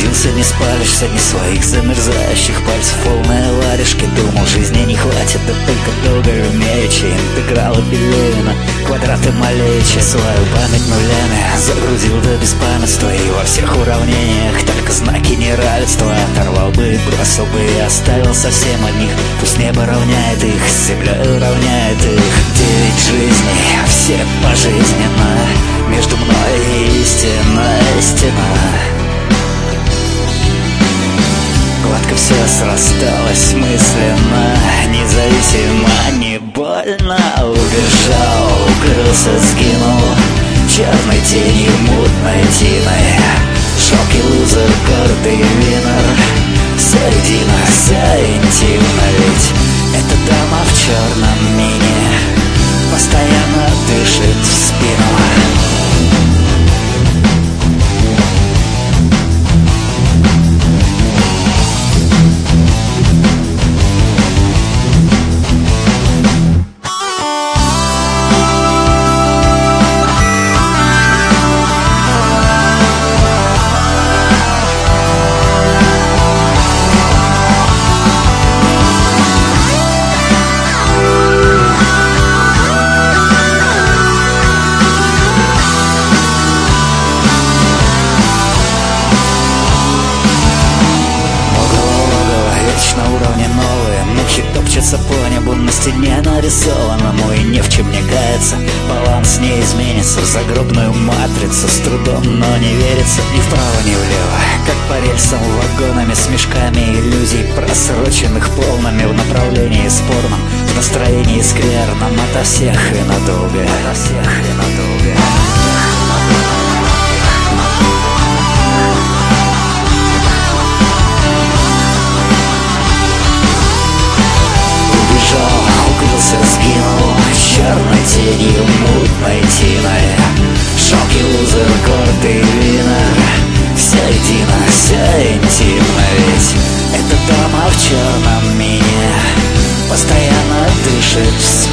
Учился, не спалишься, ни своих замерзающих пальцев. Полные варежки, думал, жизни не хватит, да только долго умеючи. Интегралы Пелевина, квадраты Малевича. Свою память нулями загрузил до беспамятства. И во всех уравнениях только знаки неравенства. Оторвал бы и бросил бы, и оставил совсем одних. Пусть небо равняет их, с землей равняет их. 9 жизней, все пожизненно. Между мной и истинная стена. Гладко все срасталось мысленно, независимо, не больно. Убежал, укрылся, сгинул черной тенью, мутной тиной. Жалкий лузер, гордый винер. Середина, вся интимна, ведь эта дама в черном мини постоянно дышит в спину. Топчется по небу, на стене нарисованному, и ни в чем не кается. Баланс не изменится в загробную матрицу. С трудом, но не верится ни вправо, ни влево. Как по рельсам, вагонами с мешками иллюзий, просроченных полными в направлении спорном, в настроении скверном. Ото всех и надолго, ото всех и надолго. Сгинул черной тенью, мутной тиной. Жалкий лузер, гордый винер. Вся едина, вся интимна, ведь эта дама в черном мини постоянно дышит в